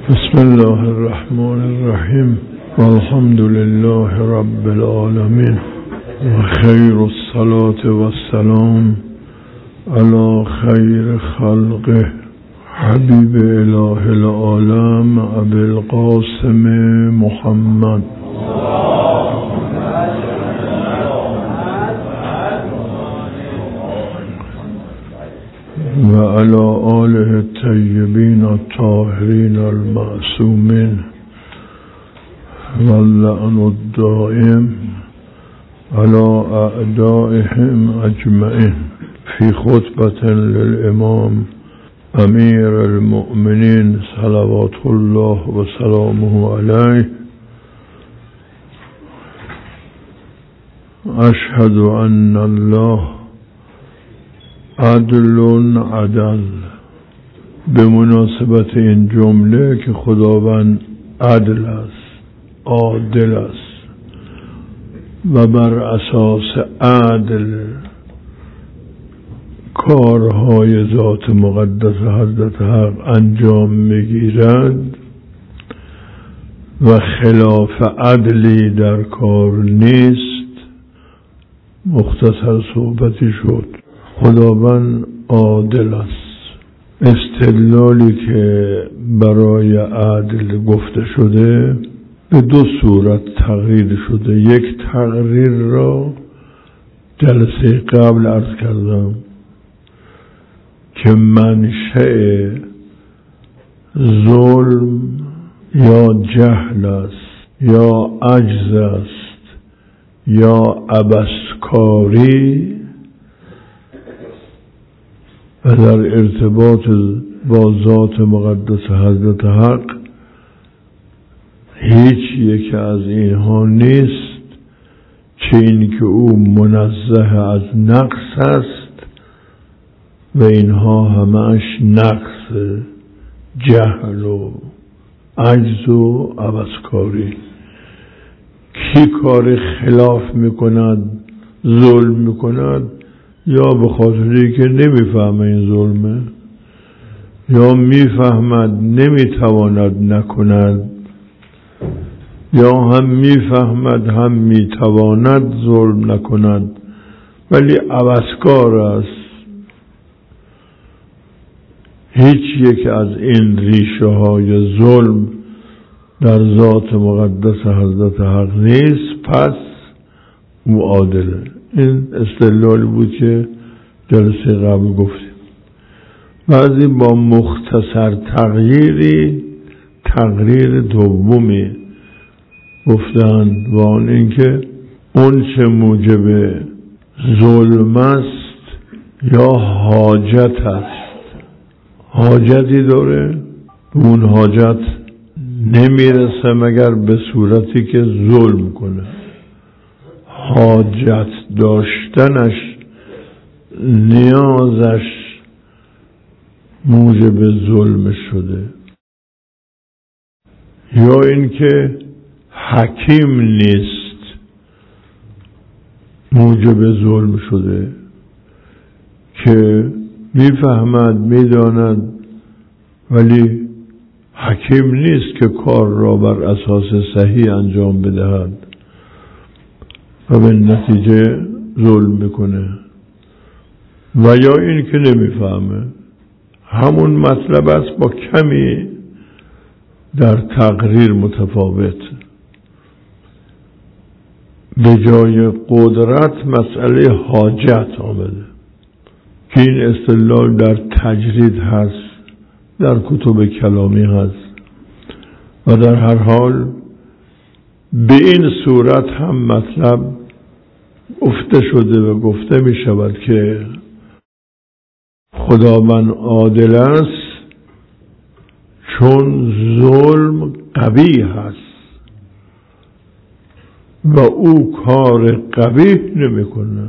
بسم الله الرحمن الرحیم والحمد لله رب العالمین و خیر الصلاة و السلام علی خیر خلقه حبیب اله العالم ابی القاسم محمد و علی آله الطیبین الطاهرین المعصومین واللعن الدائم علی اعدائهم اجمعین. فی خطبة للامام امیر المؤمنین صلوات الله و سلامه علیه: اشهد ان الله عدل عدل. به مناسبت این جمله که خداوند عدل است، عادل است و بر اساس عدل کارهای ذات مقدس حضرت حق انجام میگیرد و خلاف عدلی در کار نیست، مختصر صحبتی شد. خداوند عادل است. استدلالی که برای عدل گفته شده به دو صورت تقریر شده. یک تقریر را جلسه قبل عرض کردم که منشأ ظلم یا جهل است یا عجز است یا عبثکاری و در ارتباط با ذات مقدس حضرت حق هیچ یک از اینها نیست، چه این که او منزه از نقص است و اینها همش نقص، جهل و عجز و عبثکاری. کی کار خلاف میکند، ظلم میکند، یا به خاطری که نمیفهمه این ظلمه، یا میفهمد نمیتواند نکند، یا هم میفهمد هم میتواند ظلم نکند ولی عوضکار است. هیچ یک از این ریشه های ظلم در ذات مقدس حضرت حق نیست، پس او عادله. این استدلالی بود که جلسه قبل گفتیم. بعضی با مختصر تقریر دومی گفتند و آن اینکه اون چه موجب ظلم است یا حاجت است. حاجتی داره، اون حاجت نمیرسه مگر به صورتی که ظلم کنه. حاجت داشتنش، نیازش موجب ظلم شده. یا اینکه حکیم نیست، موجب ظلم شده که میفهمد میداند ولی حکیم نیست که کار را بر اساس صحیح انجام بدهد و به نتیجه ظلم میکنه. و یا این که نمیفهمه. همون مطلب است با کمی در تقریر متفاوت. به جای قدرت مسئله حاجت آمده که این استدلال در تجرید هست، در کتب کلامی هست و در هر حال به این صورت هم مطلب گفته شده و گفته می شود که خداوند عادل است چون ظلم قبیح است و او کار قبیح نمی کنه.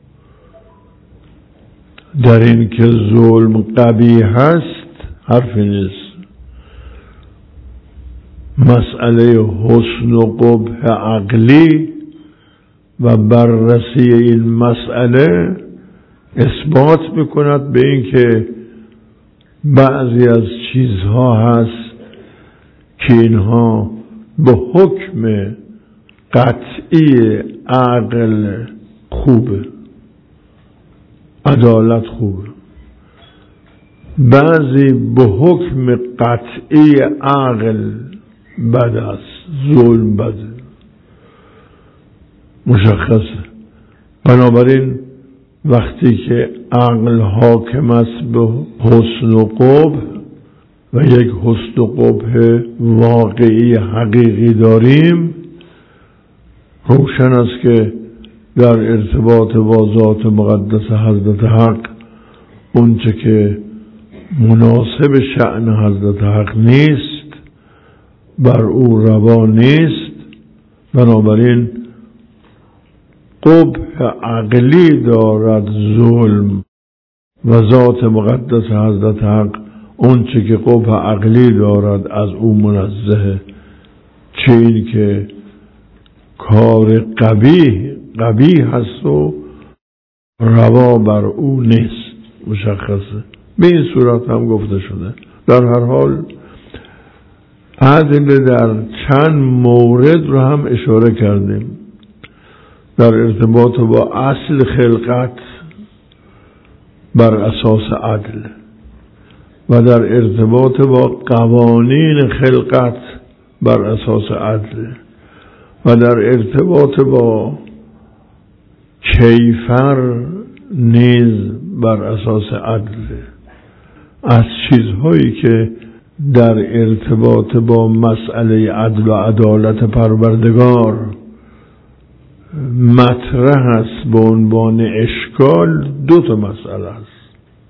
در این که ظلم قبیح است حرفی نیست. مسئله حسن و قبح عقلی و بررسی این مسئله اثبات میکند به این که بعضی از چیزها هست که اینها به حکم قطعی عقل خوبه، عدالت خوبه، بعضی به حکم قطعی عقل بد است، ظلم بده، مشخصه. بنابراین وقتی که عقل حاکم است به حسن و قبح و یک حسن و قبح واقعی حقیقی داریم، روشن است که در ارتباط با ذات مقدس حضرت حق اونچه که مناسب شأن حضرت حق نیست بر او روا نیست. بنابراین قبح عقلی دارد ظلم و ذات مقدس حضرت حق اونچه که قبح عقلی دارد از او منزه، چه این که کار قبیح هست و روا بر او نیست، مشخصه. به این صورت هم گفته شده. در هر حال عدل در چند مورد رو هم اشاره کردیم در ارتباط با اصل خلقت بر اساس عدل و در ارتباط با قوانین خلقت بر اساس عدل و در ارتباط با کیفر نیز بر اساس عدل. از چیزهایی که در ارتباط با مسئله عدل و عدالت پروردگار مطرح است به عنوان اشکال، دو تا مسئله است.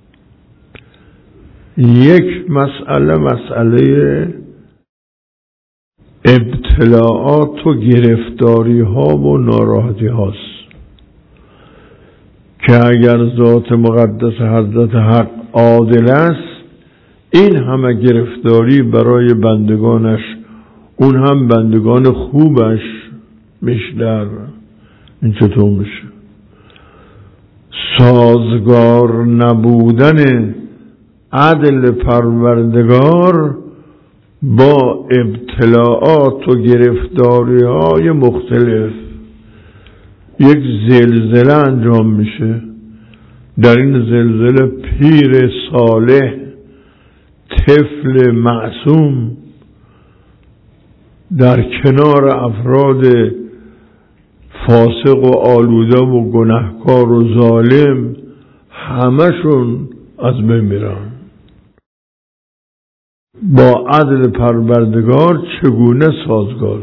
یک مسئله ابتلاعات و گرفتاری ها و ناراحتی هاست که اگر ذات مقدس حضرت حق عادل است، این همه گرفتاری برای بندگانش، اون هم بندگان خوبش، بیشتر این چطور میشه؟ سازگار نبودن عدل پروردگار با ابتلاعات و گرفتاری های مختلف. یک زلزله انجام میشه، در این زلزله پیر صالح، طفل معصوم در کنار افراد فاسق و آلوده و گناهکار و ظالم همشون از بین میرن. با عدل پروردگار چگونه سازگاره؟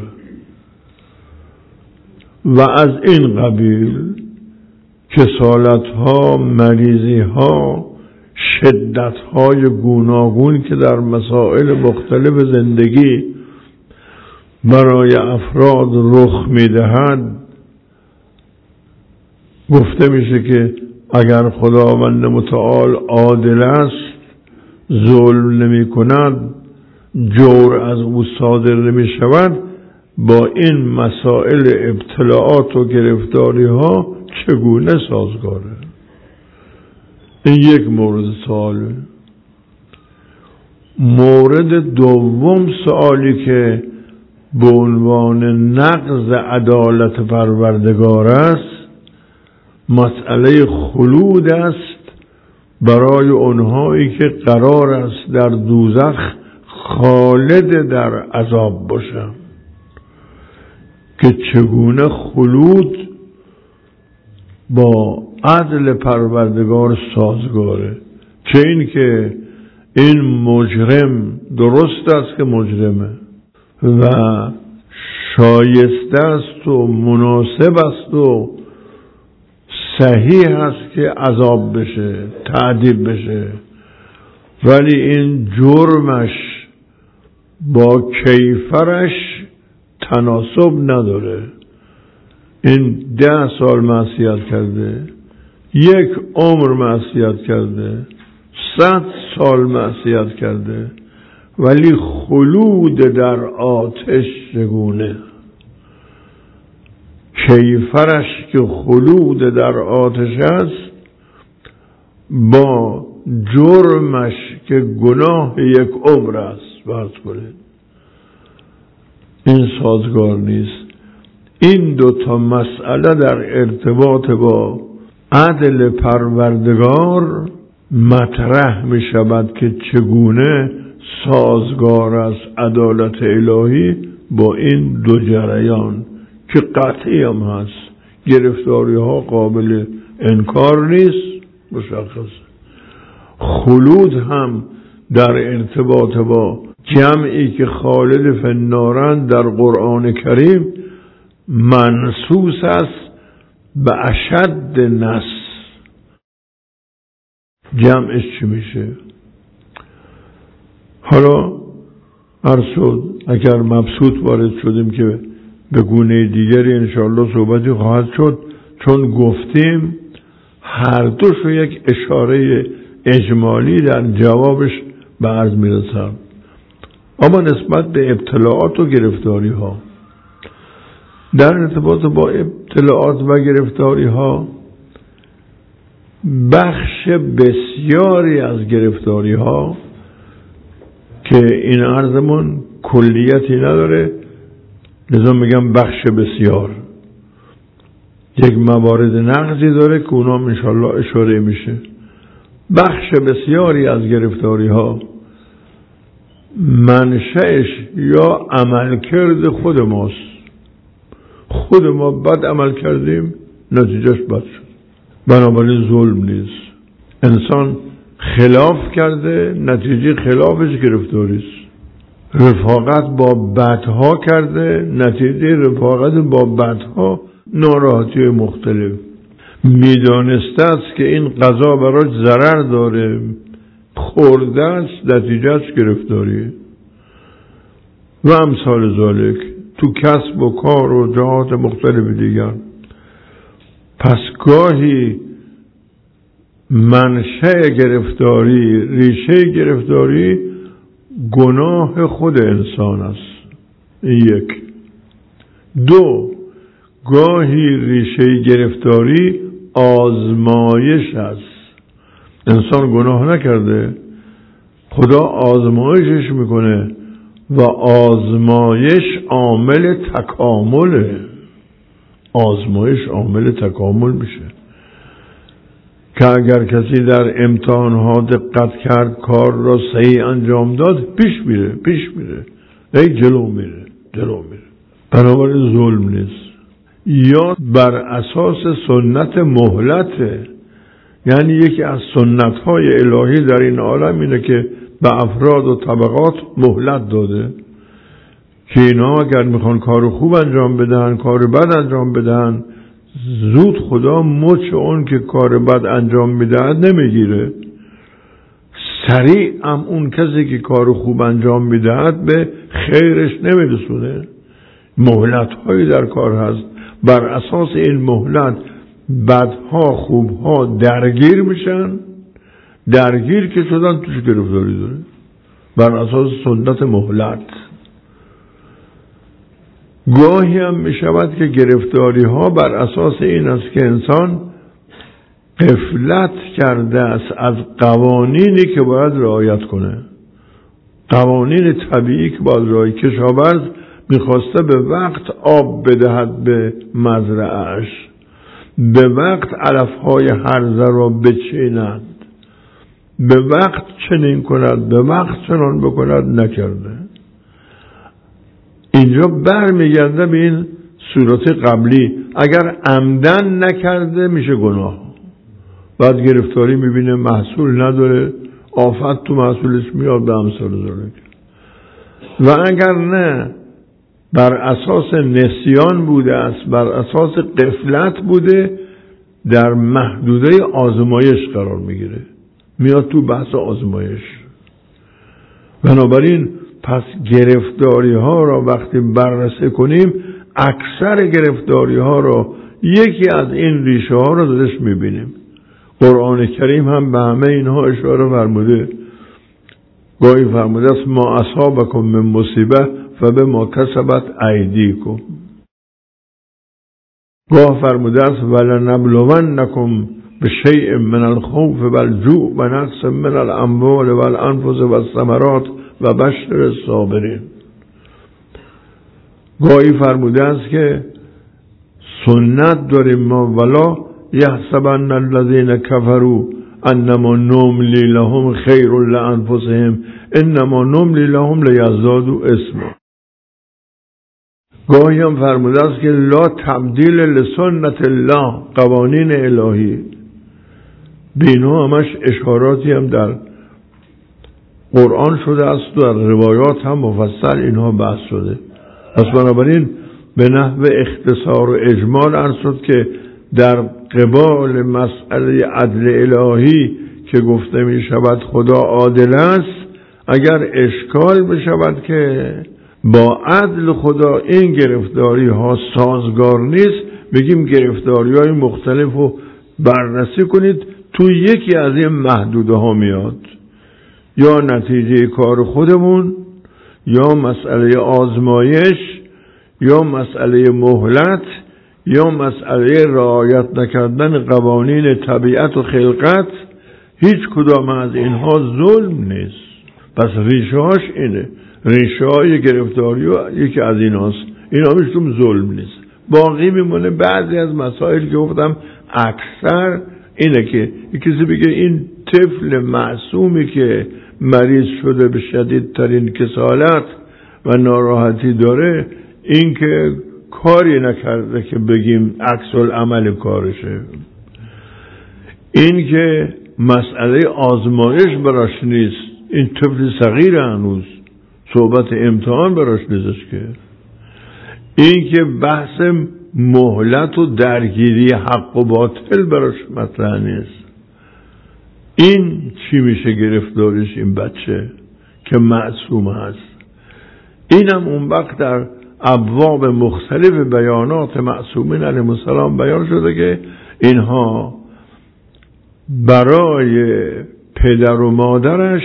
و از این قبیل کسالت ها، مریضی ها، شدت های گوناگون که در مسائل مختلف زندگی برای افراد رخ میدهد، گفته میشه که اگر خداوند متعال عادل است، ظلم نمی کند، جور از او صادر نمی شود، با این مسائل ابتلاعات و گرفتاری ها چگونه سازگاره؟ این یک مورد سواله. مورد دوم سوالی که به عنوان نقض عدالت پروردگار است، مسئله خلود است برای اونهایی که قرار است در دوزخ خالد در عذاب باشند، که چگونه خلود با عدل پروردگار سازگاره. چه این که این مجرم درست است که مجرمه و شایسته است و مناسب است و صحیح است که عذاب بشه، تعذیب بشه، ولی این جرمش با کیفرش تناسب نداره. این 10 سال معصیت کرده، 1 عمر معصیت کرده، 100 سال معصیت کرده، ولی خلود در آتش چگونه؟ کیفرش که خلود در آتش است با جرمش که گناه 1 عمر است. فرض کنید این سازگار نیست. این دوتا مسئله در ارتباط با عدل پروردگار مطرح می شود که چگونه سازگار است عدالت الهی با این دو جریان که قطعی هم هست. گرفتاری ها قابل انکار نیست، مشخص. خلود هم در ارتباط با جمعی که خالد فی النارند در قرآن کریم منصوص است به اشد نص. جمعش چی میشه؟ حالا عرض شد اگر مبسوط وارد شدیم که به گونه دیگری انشاءالله صحبتی خواهد شد، چون گفتیم هر دوشو یک اشاره اجمالی در جوابش به عرض میرسم. اما نسبت به ابتلاعات و گرفتاری ها، در ارتباط با ابتلاعات و گرفتاری ها، بخش بسیاری از گرفتاری ها که این عرضمون کلیتی نداره، لذا میگم بخش بسیار، یک موارد نقضی داره که اونام انشاءالله اشاره میشه. بخش بسیاری از گرفتاری ها منشأش یا عملکرد خود ماست. خود ما بد عمل کردیم، نتیجهش بد شد. بنابراین ظلم نیست. انسان خلاف کرده، نتیجه خلافش گرفتاری است. رفاقت با بدها کرده، نتیجه رفاقت با بدها ناراحتی مختلف. میدانسته است که این غذا براش ضرر داره، خورده است، نتیجهش گرفتاری و امثال ذالک تو کسب و کار و جهات مختلف دیگر. پس گاهی منشأ گرفتاری، ریشه گرفتاری گناه خود انسان است. یک. دو، گاهی ریشه گرفتاری آزمایش است. انسان گناه نکرده، خدا آزمایشش میکنه و آزمایش عامل تکامله. آزمایش عامل تکامل میشه که اگر کسی در امتحانها دقت کرد، کار را صحیح انجام داد، پیش میره جلو میره. بنابراین ظلم نیست. یا بر اساس سنت مهلته، یعنی یکی از سنت‌های الهی در این عالم اینه که به افراد و طبقات مهلت داده که اینا اگر میخوان کار خوب انجام بدن، کار بد انجام بدن، زود خدا مچ اون که کار بد انجام میدهد نمیگیره. سریع هم اون کسی که کار خوب انجام میدهد به خیرش نمیرسونه. مهلت هایی در کار هست، بر اساس این مهلت بدها خوبها درگیر میشن، درگیر که شدن توش گرفتاری داره بر اساس سنت مهلت. گاهی هم میشود که گرفتاری ها بر اساس این است که انسان غفلت کرده است از قوانینی که باید رعایت کنه، قوانین طبیعی که باید رعایت. کشاورز میخواسته به وقت آب بدهد به مزرعه‌اش، به وقت علفهای هرزه را بچیند، به وقت چنین کند، به وقت چنان بکند، نکرده. اینجا برمیگرده به این صورت قبلی. اگر عمدن نکرده میشه گناه، بعد گرفتاری میبینه محصول نداره، آفت تو محصولش میاد به امثال ذالک. و اگر نه بر اساس نسیان بوده است، بر اساس غفلت بوده، در محدوده آزمایش قرار میگیره، میاد تو بحث آزمایش. بنابراین پس گرفتاری ها را وقتی بررسی کنیم، اکثر گرفتاری ها را یکی از این ریشه ها را درش میبینیم. قرآن کریم هم به همه اینها اشاره فرموده. گاهی فرموده است ما اصابکم من مصیبه فبما کسبت ایدیکم. گاه فرموده است ولنبلونکم بشیء من الخوف والجوع و نقص من الاموال والانفس والثمرات و بشر الصابرین. گاهی فرموده است که سنت داریم ما، ولا یحسبن الذین کفروا انما نملی لهم خیر لانفسهم انما نملی لهم لیزدادوا اثما. گاهی هم فرموده است که لا تبدیل لسنت الله، قوانین الهی. بینا همش اشاراتی هم در قرآن شده است و در روایات هم مفصل اینها بحث شده. پس بنابراین به نحو اختصار و اجمال عرض شد که در قبال مسئله عدل الهی که گفته می شود خدا عادل است، اگر اشکال بشود که با عدل خدا این گرفتاری ها سازگار نیست، بگیم گرفتاری های مختلف رو بررسی کنید، تو یکی از این محدوده ها میاد، یا نتیجه کار خودمون، یا مسئله آزمایش، یا مسئله مهلت، یا مسئله رعایت نکردن قوانین طبیعت و خلقت. هیچ کدام از اینها ظلم نیست. پس ریشه هاش اینه، ریشه های گرفتاری ها یکی از ایناست، اینا میشتم ظلم نیست. باقی میمونه بعضی از مسائل که گفتم اکثر اینه که کسی بگه این طفل معصومی که مریض شده به شدیدترین کسالت و ناراحتی داره، این که کاری نکرده که بگیم عکس العمل کارشه. این که مسئله آزمایش براش نیست، این طفل صغیر هنوز صحبت امتحان براش نیستش که. این که بحث مهلت و درگیری حق و باطل براش مطرح نیست. این چی میشه گرفتارش این بچه که معصوم هست؟ اینم اون وقت در ابواب مختلف بیانات معصومین علیهم السلام بیان شده که اینها برای پدر و مادرش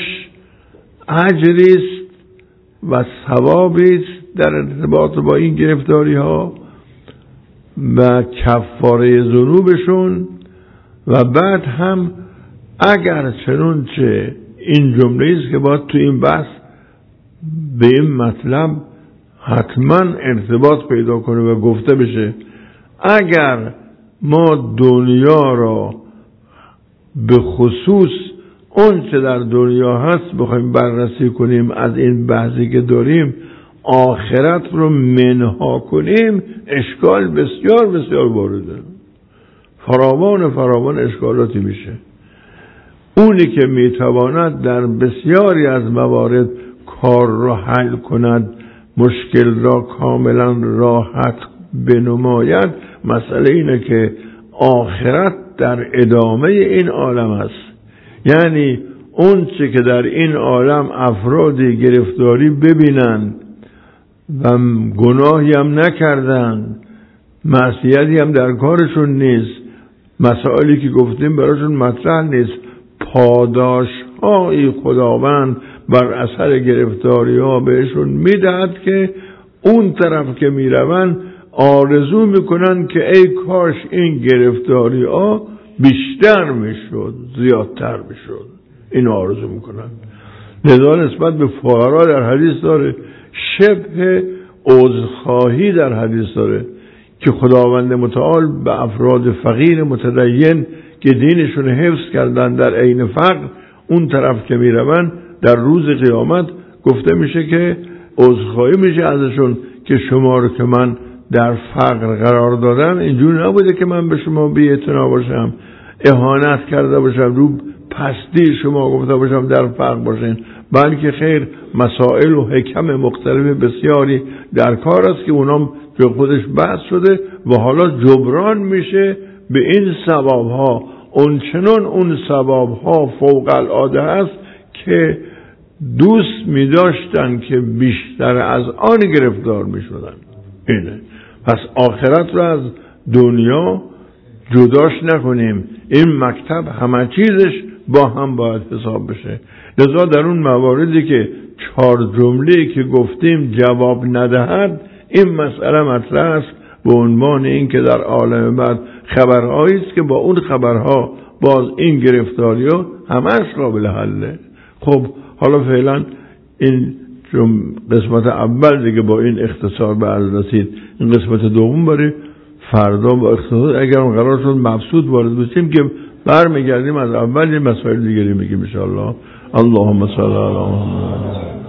اجریست و ثوابیست در ارتباط با این گرفتاری ها و کفاره ذنوبشون. و بعد هم اگر چنانچه این جمله است که باید تو این بحث به این مطلب حتما ارتباط پیدا کنه و گفته بشه، اگر ما دنیا را به خصوص اون چه در دنیا هست بخوایم بررسی کنیم، از این بحثی که داریم آخرت رو منها کنیم، اشکال بسیار بسیار وارده، فراوان اشکالاتی میشه. اونی که میتواند در بسیاری از موارد کار را حل کند، مشکل را کاملا راحت بنماید، مسئله اینه که آخرت در ادامه این عالم است. یعنی اون چه که در این عالم افرادی گرفتاری ببینند و گناهی هم نکردن، معصیتی هم در کارشون نیست، مسائلی که گفتیم براشون مطرح نیست، پاداش های خداوند بر اثر گرفتاری ها بهشون میدهد که اون طرف که میروند آرزو میکنن که ای کاش این گرفتاری ها بیشتر میشد، زیادتر میشد، این آرزو میکنن. لذا نسبت به فقرا در حدیث داره، شبه عذرخواهی در حدیث داره که خداوند متعال به افراد فقیر متدین که دینشون حفظ کردن در عین فقر، اون طرف که میروند در روز قیامت گفته میشه که عذرخواهی میشه ازشون که شما رو که من در فقر قرار دادم، اینجور نبوده که من به شما بی‌اعتنا باشم، اهانت کرده باشم، رو پستی شما گفته باشم در فقر باشین، بلکه خیر مسائل و حکم مختلف بسیاری در کار است که اونام به خودش بحث شده و حالا جبران میشه به این ثواب ها. اونچنان اون ثواب ها فوق العاده است که دوست می داشتن که بیشتر از آن گرفتار می شدن. اینه. پس آخرت رو از دنیا جداش نکنیم، این مکتب همه چیزش با هم باید حساب بشه. لذا در اون مواردی که 4 جمله‌ای که گفتیم جواب ندهد، این مسئله مطرح است به عنوان این که در عالم بعد خبرهایی است که با اون خبرها باز این گرفتاری ها همش قابل حله. خب حالا فعلا این چون قسمت اول دیگه با این اختصار به عرض رسید، این قسمت دوم برای فردا با اختصار اگر قرار شد مبسوط وارد بشیم که برمیگردیم از اول یه مسائل دیگری میگیم ان شاء الله. اللهم صل علی محمد.